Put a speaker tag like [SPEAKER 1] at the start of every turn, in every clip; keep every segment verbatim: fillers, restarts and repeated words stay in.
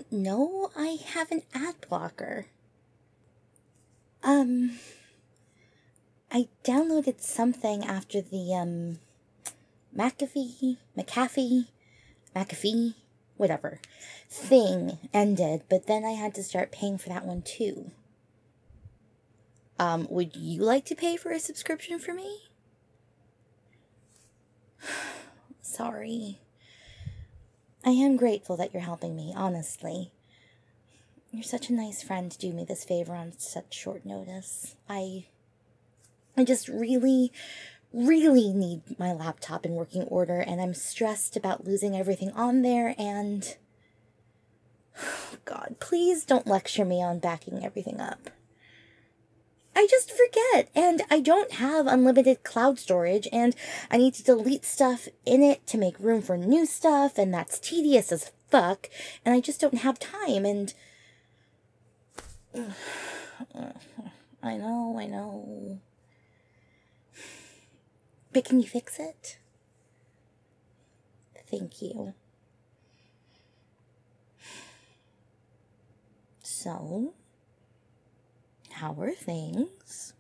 [SPEAKER 1] no, I have an ad blocker. Um, I downloaded something after the, um, McAfee, McAfee, McAfee, whatever, thing ended, but then I had to start paying for that one too. Um, would you like to pay for a subscription for me? Sorry. I am grateful that you're helping me, honestly. You're such a nice friend to do me this favor on such short notice. I... I just really, really need my laptop in working order, and I'm stressed about losing everything on there, and... God, please don't lecture me on backing everything up. I just forget, and I don't have unlimited cloud storage, and I need to delete stuff in it to make room for new stuff, and that's tedious as fuck, and I just don't have time, and... I know, I know. But can you fix it? Thank you. So... how are things?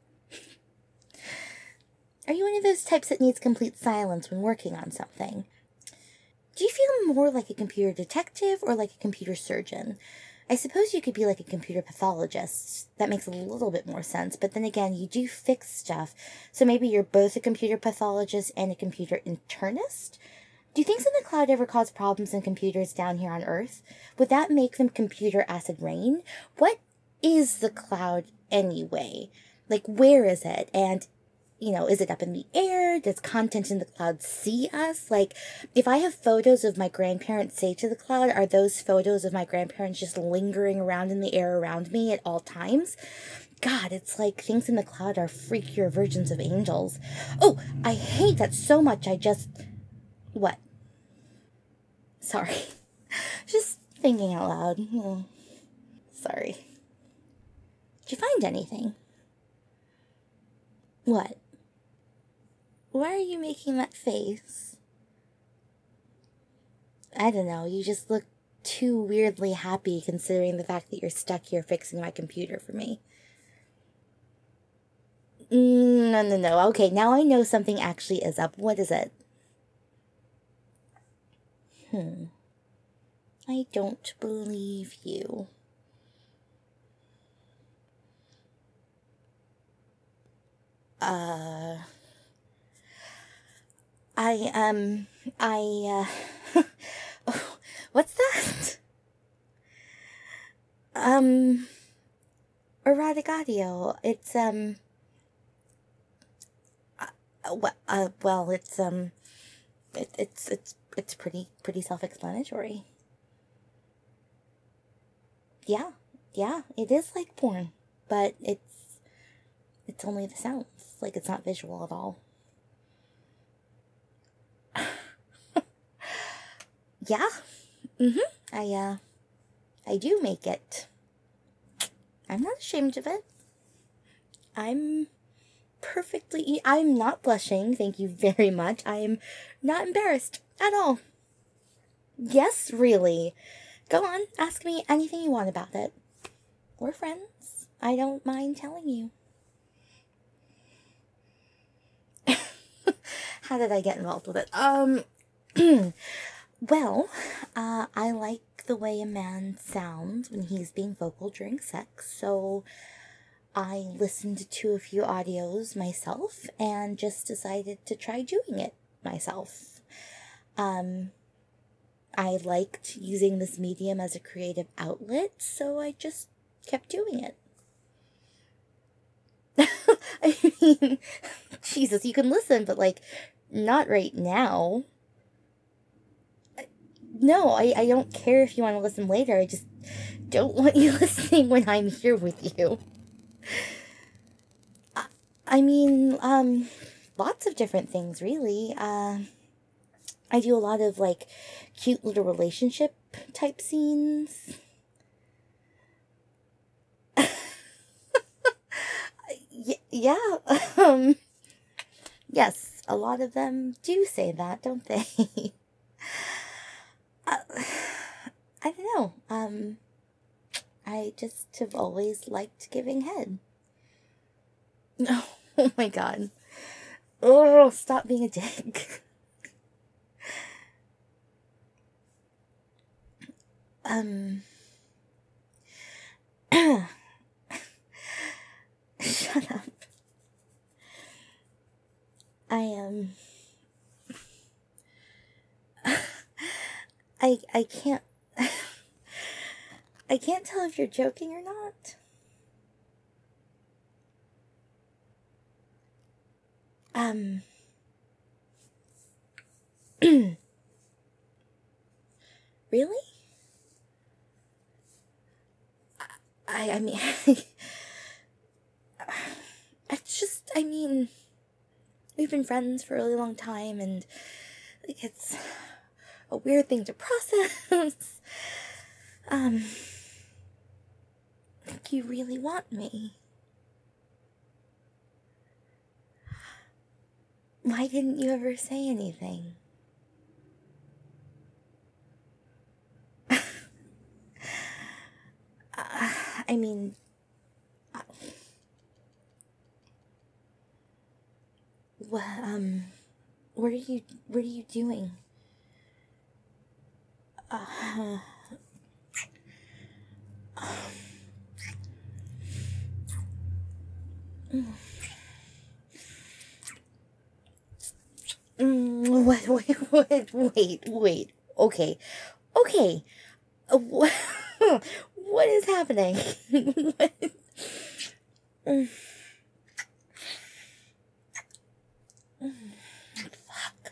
[SPEAKER 1] Are you one of those types that needs complete silence when working on something? Do you feel more like a computer detective or like a computer surgeon? I suppose you could be like a computer pathologist. That makes a little bit more sense, but then again, you do fix stuff, so maybe you're both a computer pathologist and a computer internist? Do things in the cloud ever cause problems in computers down here on Earth? Would that make them computer acid rain? What is the cloud anyway? Like, where is it? And, you know, is it up in the air? Does content in the cloud see us? Like, if I have photos of my grandparents saved to the cloud, are those photos of my grandparents just lingering around in the air around me at all times? God, it's like things in the cloud are freakier versions of angels. Oh, I hate that so much I just... What? Sorry. Just thinking out loud. Oh, sorry. Did you find anything? What? Why are you making that face? I don't know, you just look too weirdly happy considering the fact that you're stuck here fixing my computer for me. No, no, no. Okay, now I know something actually is up. What is it? Hmm. I don't believe you. Uh... I, um, I, uh, oh, what's that? Um, erotic audio. It's, um, uh, uh, well, it's, um, it, it's, it's, it's pretty, pretty self-explanatory. Yeah, yeah, it is like porn, but it's, it's only the sounds. Like, it's not visual at all. Yeah, mm-hmm, I, uh, I do make it. I'm not ashamed of it. I'm perfectly, I'm not blushing, thank you very much. I am not embarrassed at all. Yes, really. Go on, ask me anything you want about it. We're friends. I don't mind telling you. How did I get involved with it? Um... Well, uh, I like the way a man sounds when he's being vocal during sex, so I listened to a few audios myself and just decided to try doing it myself. Um, I liked using this medium as a creative outlet, so I just kept doing it. I mean, Jesus, you can listen, but, like, not right now. No, I, I don't care if you want to listen later. I just don't want you listening when I'm here with you. I, I mean, um, lots of different things, really. Uh, I do a lot of, like, cute little relationship type scenes. y- yeah, um, yes, a lot of them do say that, don't they? Uh, I don't know. Um, I just have always liked giving head. No, oh my god. Oh, stop being a dick. um. Shut up. I, um. I, I can't. I can't tell if you're joking or not. Um. Really? I, I mean, it's just, I mean, we've been friends for a really long time, and, like, it's a weird thing to process. um, like, you really want me. Why didn't you ever say anything? uh, I mean, uh, what, um, what are you, what are you doing? Uh, mm, wait, wait, wait, wait, wait, okay, okay, uh, what, what is happening? What? Mm, mm, fuck.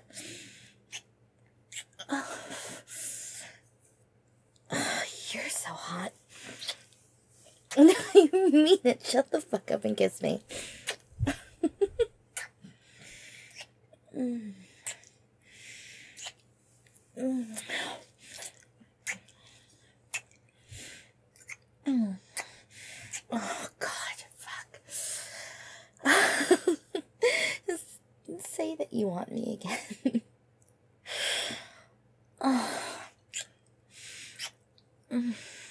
[SPEAKER 1] Oh, oh, you're so hot. No, I mean it. Shut the fuck up and kiss me. mm. Mm. Mm. Oh, God, fuck. Just say that you want me again. Oh. Mm.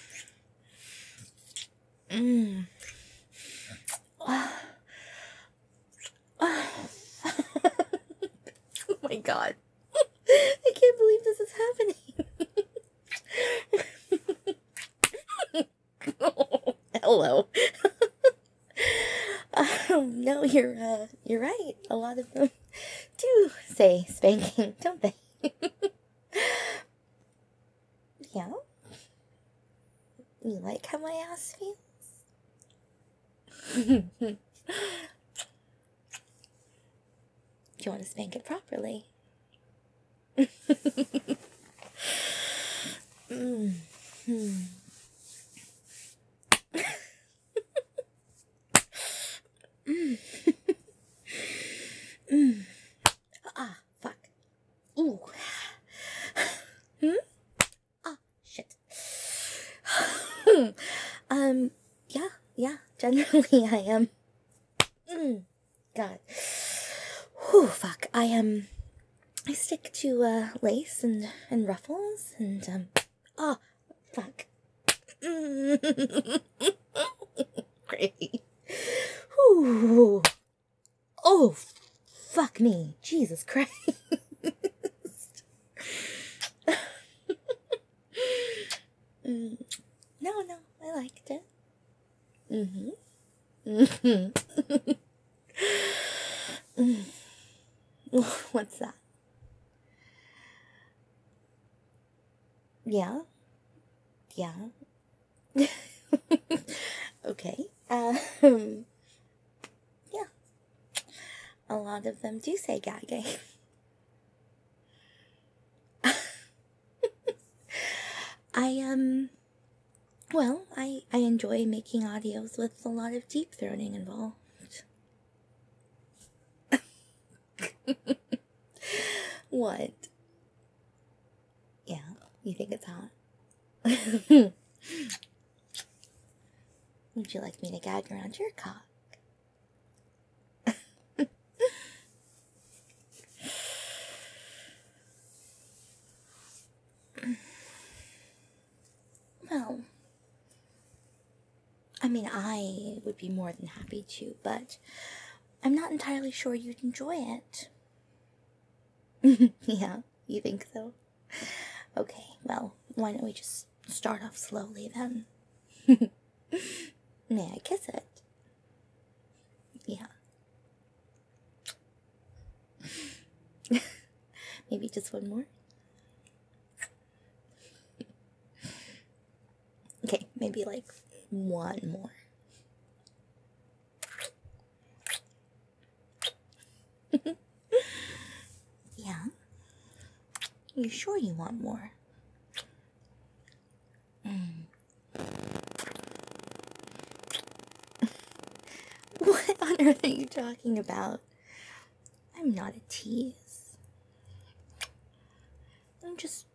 [SPEAKER 1] Mm. Oh. Oh. Oh my god. I can't believe this is happening. Oh, hello. um, no, you're uh, you're right. A lot of them do say spanking, don't they? Yeah. You like how my ass feels? Do you want to spank it properly? mm. Hmm. mm. mm. Ah, fuck. Ooh. Hmm? Ah, shit. um, yeah, yeah, generally I am. Mm, God. Whew, fuck. I, um, I stick to, uh, lace and, and ruffles and, um, oh, fuck. Mm. Great. Whew. Oh, fuck me. Jesus Christ. mm. No, no, I liked it. Mm-hmm. Mm-hmm. mm. What's that? Yeah? Yeah? Okay. Um, yeah. A lot of them do say gagging. I, um, well, I, I enjoy making audios with a lot of deep throating involved. What? Yeah, you think it's hot? Would you like me to gag around your cock? Well, I mean, I would be more than happy to, but I'm not entirely sure you'd enjoy it. Yeah, you think so? Okay, well, why don't we just start off slowly then? May I kiss it? Yeah. Maybe just one more? Okay, maybe like one more. Yeah? You sure you want more? Mm. What on earth are you talking about? I'm not a tease. I'm just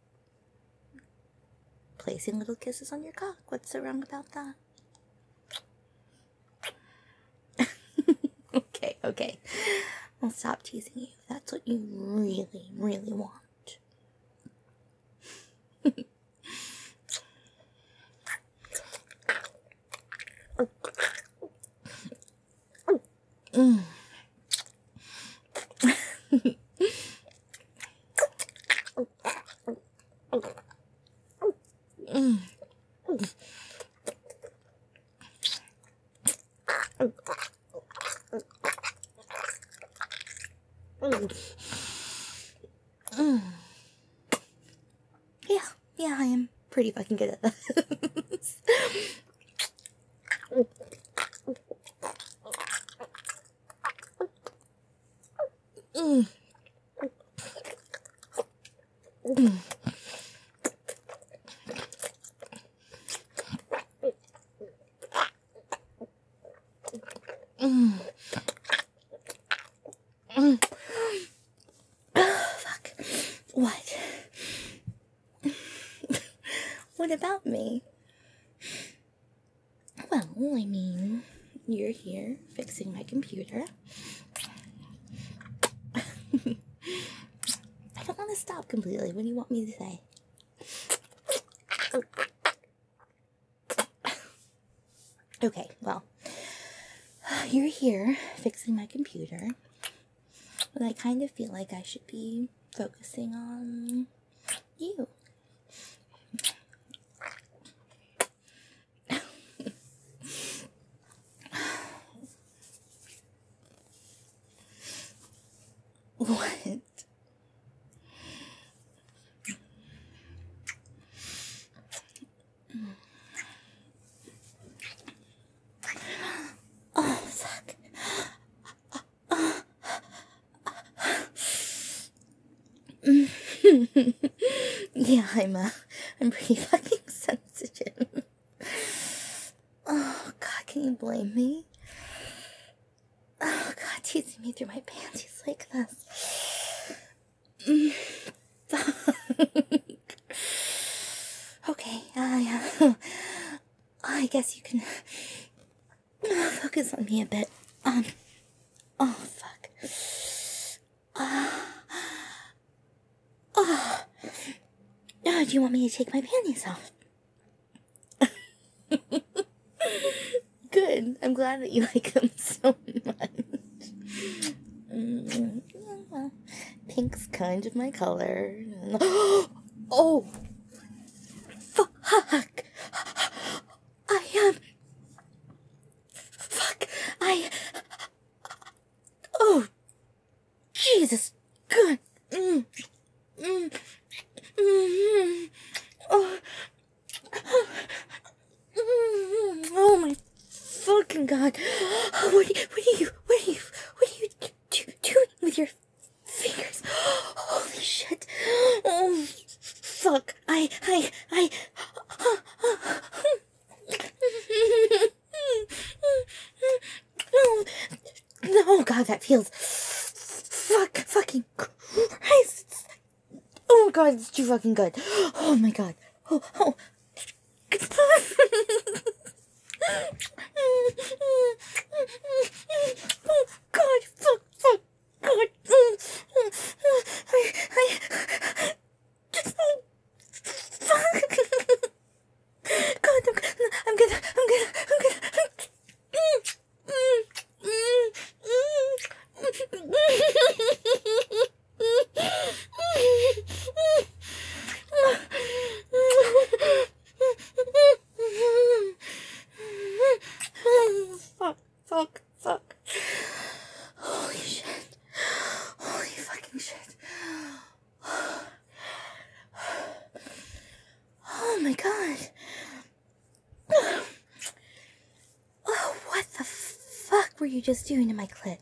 [SPEAKER 1] placing little kisses on your cock. What's so wrong about that? Okay, okay. I'll stop teasing you if that's what you really, really want. Mm. Mm. Mm. Yeah, yeah, I am pretty fucking good at this. Mm. Mm. Mm. Mm. Fuck. What? What about me? Well, I mean, you're here fixing my computer. I don't want to stop completely. What do you want me to say? Okay, well, you're here fixing my computer, but I kind of feel like I should be focusing on you. What? Oh, fuck. Yeah, I'm, uh, I'm pretty fucking sensitive. Oh, God, can you blame me? Oh, God, teasing me through my panties like this. Mm. Okay, I, uh, I guess you can focus on me a bit. Um, oh, fuck. Uh, oh. Oh, do you want me to take my panties off? Good. I'm glad that you like them so much. Mm, well, pink's kind of my color. Oh! Fuck! I am... Fuck! I... Oh! Jesus! Good! Mm. Mm. Mm. Oh. Oh my fucking God! What are you? What are you? What are you? What are you do, doing with your fingers? Holy shit! Oh fuck! I I I. No, no, God, that feels. Fuck, fucking Christ! Oh God, it's too fucking good. Oh my God. Oh, oh. Oh God, fuck, fuck, God. I, I, fuck. God. Oh, what the fuck were you just doing to my clit?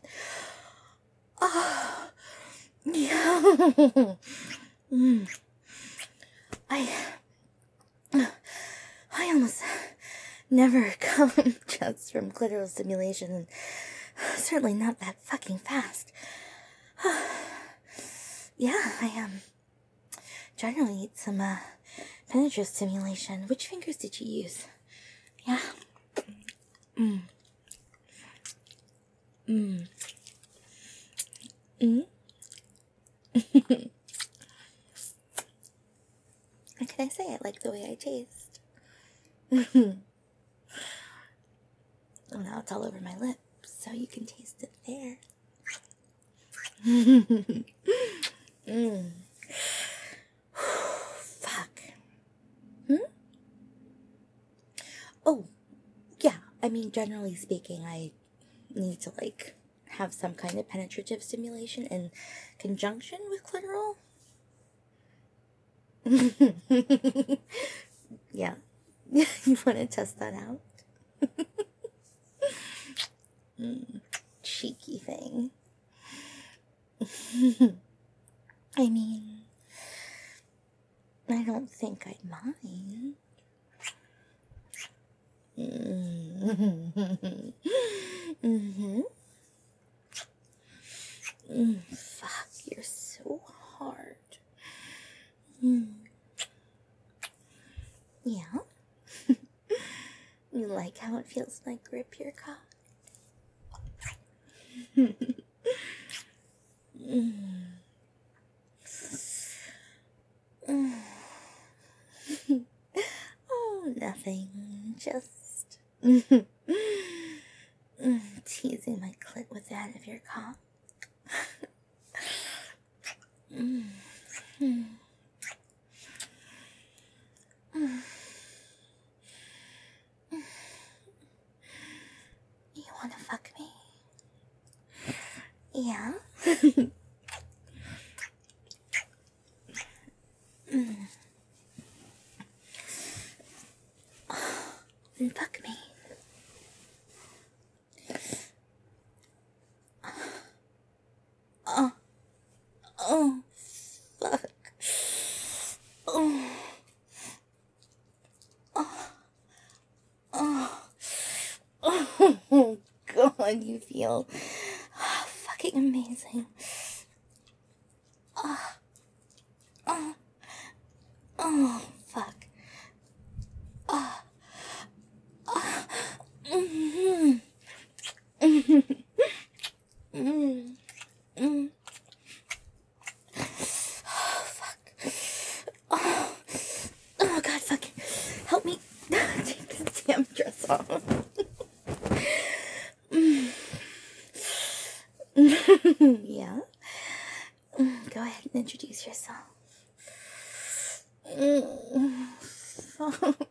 [SPEAKER 1] Oh, yeah. mm. I, I almost never come just from clitoral stimulation, and certainly not that fucking fast. Yeah, I um generally need some uh, penetrative stimulation. Which fingers did you use? Yeah. Mm. Mm. Mm. What can I say? I like the way I taste. Oh, now it's all over my lips, so you can taste it there. mm. Fuck. Hmm? Oh, yeah. I mean, generally speaking, I need to, like, have some kind of penetrative stimulation in conjunction with clitoral. Yeah. You want to test that out? mm, cheeky thing. I mean, I don't think I'd mind. Mm-hmm. Mm-hmm. Mm, fuck, you're so hard. Mm. Yeah? You like how it feels when I grip your cock? mm. Mm. Oh, nothing. Just mm, teasing my clit with the end of your cock. mm. Mm. Mm. You wanna fuck me? Yeah? mm. Then fuck me. Oh. Oh. Fuck. Oh. Oh. Oh. Oh. God, you feel oh, fucking amazing. Oh. Oh. Oh. Fuck. Oh. Oh. Mm-hmm. Mm-hmm. Mm-hmm. Mm-hmm. Oh, fuck. Oh. Oh, God, fucking help me take this damn dress off. mm. Yeah? Mm, go ahead and introduce yourself. Mm. Fuck.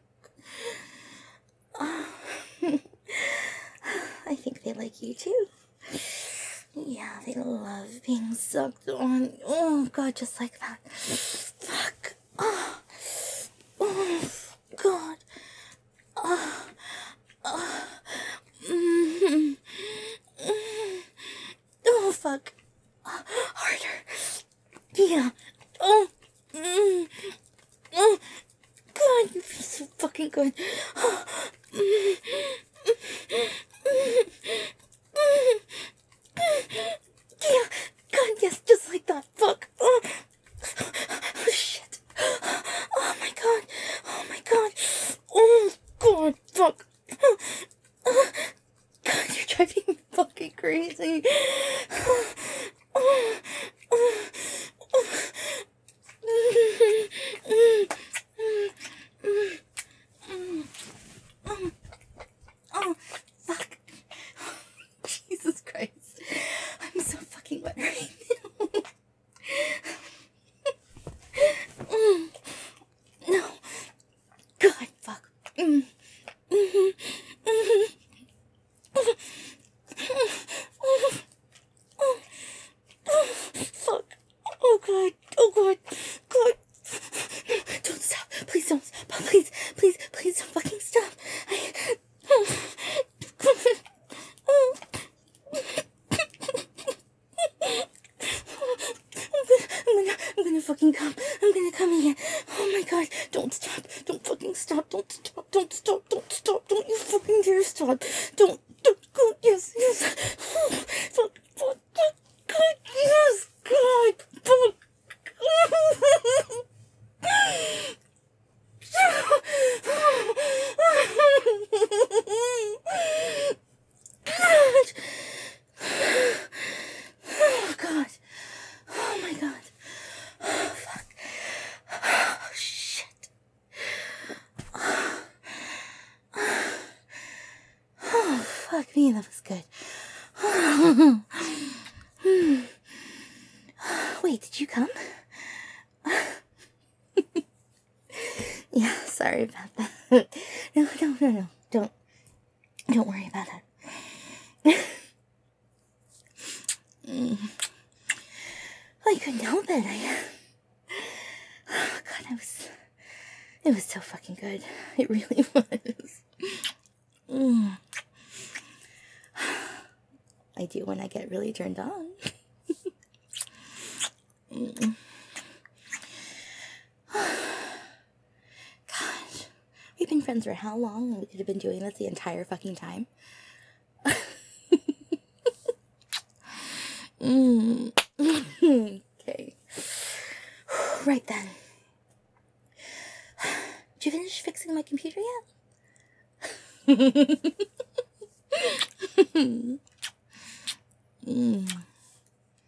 [SPEAKER 1] Oh. I think they like you too. Yeah, they love being sucked on. Oh, God, just like that. Fuck. Oh, oh God. Oh, oh. Mm-hmm. Mm-hmm. Oh, fuck. Oh, harder. Yeah. Oh. Mm. Oh. God, you feel so fucking good. Oh. Mm. Yeah, God, yes, just like that. Fuck. Oh, oh shit. Oh my God. Oh my God. Oh God, fuck. Oh, God, you're driving me fucking crazy. Oh, oh, oh, oh, oh, fuck. Jesus Christ. I'm so fucking wet right now. mm. No. God, fuck. Mm. Mm-hmm. Mm-hmm. Fuck. Oh, God. Oh, God. God. Don't stop. Please don't stop. Please, please, stop, don't stop, don't stop, don't you fucking dare stop. Don't, don't, go, yes, yes. Fuck, fuck, fuck, God, yes, God, fuck. Oh, God. Oh, my God. Oh, fuck. Oh, shit. Oh, fuck me, that was good. Wait, did you come? Yeah, sorry about that. No, no, no, no. Don't, don't worry about it. mm. Well, I couldn't help it. I, oh, God, I was, it was so fucking good. It really was. Mm. I do when I get really turned on. mm. Gosh, we've been friends for how long? And we could have been doing this the entire fucking time. mm. Okay. Right then. Did you finish fixing my computer yet? mm.